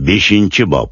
5-bob.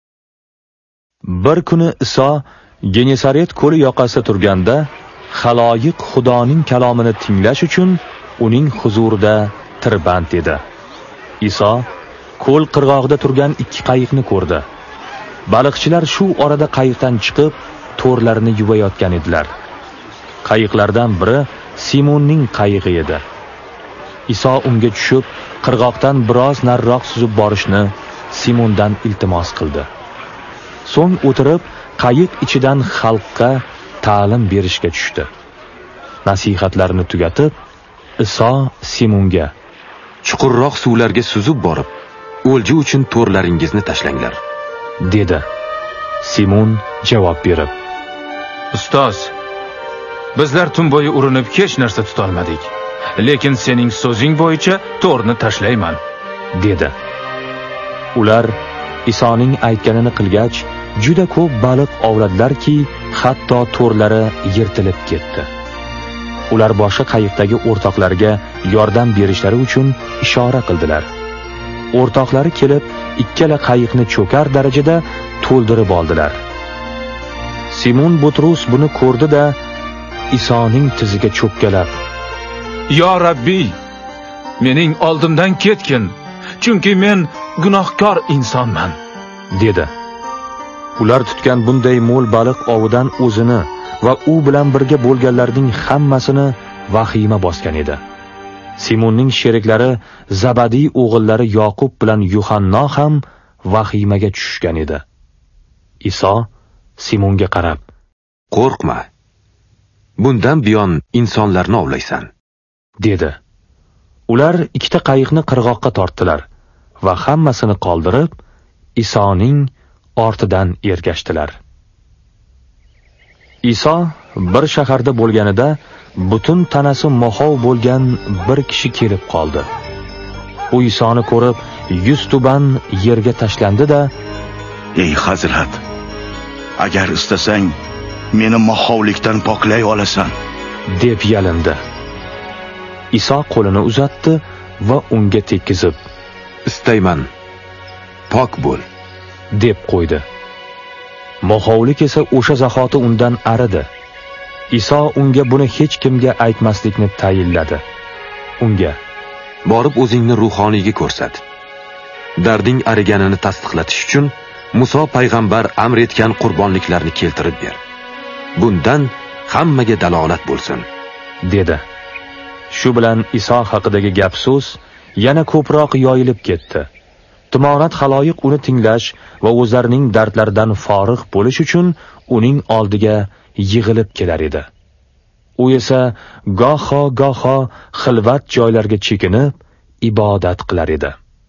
Bir kuni Iso Genesaret ko'li yoqasida turganda, xaloyiq Xudoning kalomini tinglash uchun uning huzurida tirband edi. Iso ko'l qirg'og'ida turgan 2 qayiqni ko'rdi. Baliqchilar shu orada qayiqdan chiqib, to'rlarini yuvayotgan edilar. Qayiqlardan biri Simonning qayiqi edi. Iso unga tushib, qirg'oqdan biroz nariroq suzib borishni Simondan iltimos qildi. So'ng o'tirib, qayiq ichidan xalqqa ta'lim berishga tushdi. Nasihatlarini tugatib, Iso Simonga: "Chuqurroq suvlarga suzib borib, o'lja uchun to'rlaringizni tashlanglar", dedi. Simon javob berib: "Ustoz, bizlar tun bo'yi urinib hech narsa tutolmadik. Lekin sening so'zing bo'yicha to'rni tashlayman", dedi. Ular Isoning aytganini qilgach, juda ko'p baliq ovladilarki, hatto to'rlari yirtilib ketdi. Ular boshqa qayiqdagi o'rtoqlarga yordam berishlari uchun ishora qildilar. O'rtoqlari kelib, ikkala qayiqni cho'kar darajada to'ldirib oldilar. Simon Butrus buni ko'rdi-da, Isoning tiziga cho'kkalab: "Yo Rabbiy, mening oldimdan ketgin, chunki men gunohkor insonman", dedi. Ular tutgan bunday mo'l baliq ovidan o'zini va u bilan birga bo'lganlarning hammasini vahima bosgan edi. Simonning sheriklari Zabadiy o'g'illari Yoqub bilan Yuhanna ham vahimaga tushgan edi. Iso Simonga qarab: "Qo'rqma. Bundan buyon insonlarni ovlaysan", dedi. Ular 2 qayiqni qirg'oqqa tortdilar va hammasini qoldirib, Isoning ortidan ergashdilar. Iso bir shaharda bo'lganida butun tanasi mo'hov bo'lgan bir kishi kelib qoldi. U Isoni ko'rib, yuz tuban yerga tashlandi-da: "Ey Hazrat, agar istasang, meni mo'hovlikdan poklay olasan", deb yalindi. Iso qo'lini uzatdi va unga tekkizib: "Istayman, pok bo'l", deb qo'ydi. Mo'hovlik esa o'sha zahoti undan aridi. Iso unga buni hech kimga aytmaslikni tayinladi. Unga: "Borib o'zingni ruhoniyga ko'rsat. Darding ariganini tasdiqlatish uchun Muso payg'ambar amr etgan qurbonliklarni keltirib ber. Bundan hammaga dalolat bo'lsin", dedi. Shu bilan Iso haqidagi gap-so'z yana ko'proq yoyilib ketdi. Tumonat xaloyiq uni tinglash va o'zlarining dardlaridan forig' bo'lish uchun uning oldiga yig'ilib kelar edi. U esa goho xilvat joylarga chekinib ibodat qilar edi.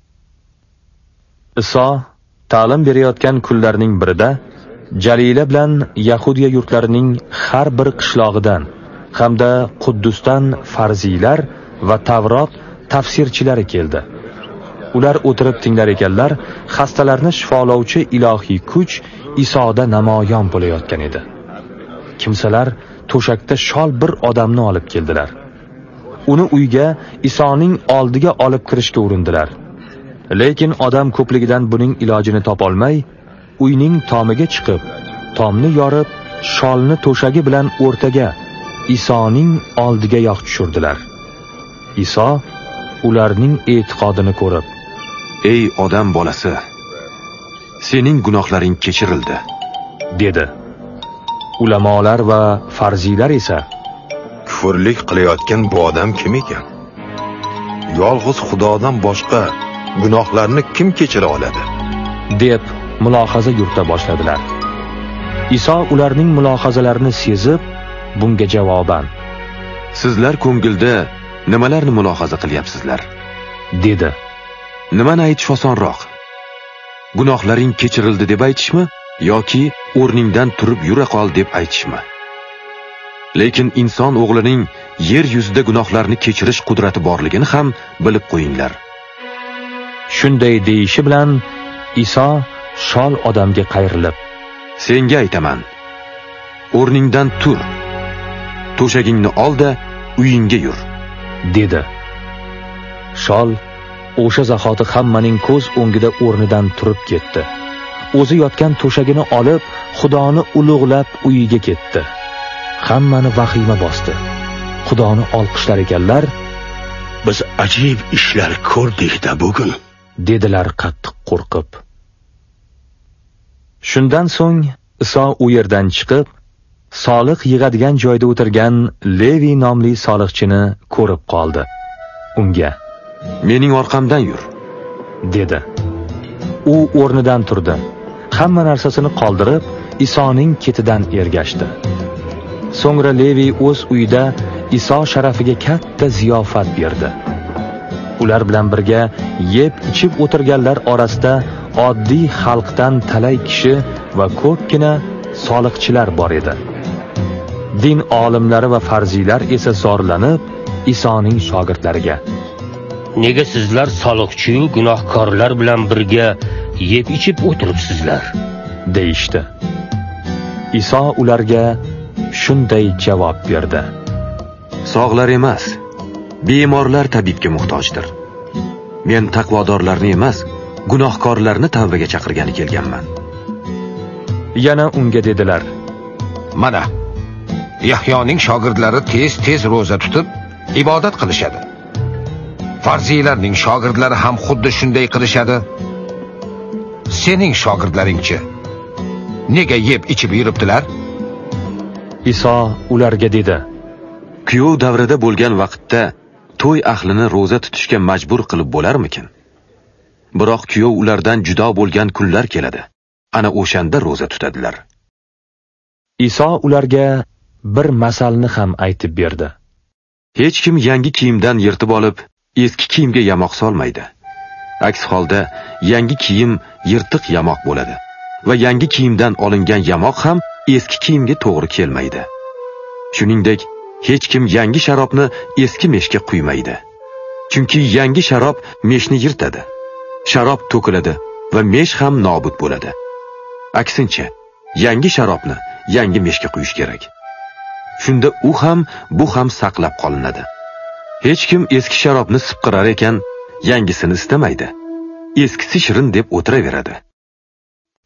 Iso ta'lim berayotgan kunlarning birida Jalila bilan Yahudiya yurtlarining har bir qishlog'idan hamda Quddusdan farziylar va Tavrot tafsirchilari keldi. Ular o'tirib tinglar ekanlar, xastalarni shifolovchi ilohiy kuch Isoda namoyon bo'layotgan edi. Kimsalar to'shakda shol bir odamni olib keldilar. Uni uyga Isoning oldiga olib kirishga urindilar. Lekin odam ko'pligidan buning ilojini topolmay, uyning tomiga chiqib, tomni yorib, sholni to'shagi bilan o'rtaga Isoning oldiga yoq tushirdilar. Iso ularning e'tiqodini ko'rib: "Ey odam bolasi, sening gunohlaring kechirildi", dedi. Ulamolar va farziylar esa: "Kufrlik qilayotgan bu odam kim ekan? Yolg'iz Xudodan boshqa gunohlarni kim kechira oladi?" deb mulohaza yurita boshladilar. Iso ularning mulohazalarini sezib, bunga javoban: "Sizlar ko'ngilda nimalarni mulohaza qilyapsizlar?" dedi. "Nimani aytish osonroq? Gunohlaring kechirildi deb aytishmi yoki o'rningdan turib yura qol deb aytishmi? Lekin inson o'g'lining yer yuzida gunohlarni kechirish qudrati borligini ham bilib qo'yinglar." Shunday deyishi bilan Iso shol odamga qayrilib: "Senga aytaman, o'rningdan tur. To'shagingni ol-da, uyingga yur", dedi. Shol O'sha zahoti hammaning ko'z o'ngida o'rnidan turib ketdi. O'zi yotgan to'shagini olib, Xudoni ulug'lab uyiga ketdi. Hammani vahima bosdi. Xudoni olqishlar ekanlar. Biz ajib ishlar ko'rdik-da bugun, dedilar qattiq qo'rqib. Shundan so'ng Iso u yerdan chiqib, soliq yig'adigan joyda o'tirgan Levi nomli soliqchini ko'rib qoldi. Unga: "Mening orqamdan yur", dedi. U o'rnidan turdi. Hamma narsasini qoldirib, Isoning ketidan ergashdi. So'ngra Levi o'z uyida Iso sharafiga katta ziyofat berdi. Ular bilan birga yeb-ichib o'tirganlar orasida oddiy xalqdan talay kishi va ko'pgina soliqchilar bor edi. Din olimlari va farziylar esa zorlanib Isoning shogirdlariga: "Nega sizlar soliqchi-yu gunohkorlar bilan birga yeb-ichib o'tiribsizlar?" deyishdi. Iso ularga shunday javob berdi: "Sog'lar emas, bemorlar tabibga muhtojdir. Men taqvodorlarni emas, gunohkorlarni tavbaga chaqirgani kelganman." Yana unga dedilar: "Mana, Yahyoning shogirdlari tez-tez roza tutib, ibodat qilishadi. Farziylarning shogirdlari ham xuddi shunday qilishadi. Sening shogirdlaringchi nega yeb-ichib yuribdilar?" Iso ularga dedi: Kuyov davrida bo'lgan vaqtda to'y ahlini roza tutishga majbur qilib bo'larmikin? Biroq kuyov ulardan judo bo'lgan kunlar keladi. Ana o'shanda roza tutadilar. Iso ularga bir masalni ham aytib berdi. Hech kim yangi kiyimdan yirtib olib, eski kiyimga yamoq solmaydi. Aks holda yangi kiyim yirtiq yamoq bo'ladi va yangi kiyimdan olingan yamoq ham eski kiyimga to'g'ri kelmaydi. Shuningdek, hech kim yangi sharobni eski meshga quymaydi. Chunki yangi sharob meshni yirtadi. Sharob to'kiladi va mesh ham nobud bo'ladi. Aksincha, yangi sharobni yangi meshga quyish kerak. Shunda u ham, bu ham saqlab qolinadi. Hech kim eski sharobni sipqirar ekan, yangisini istamaydi. Eskisi shirin deb o'tiraveradi.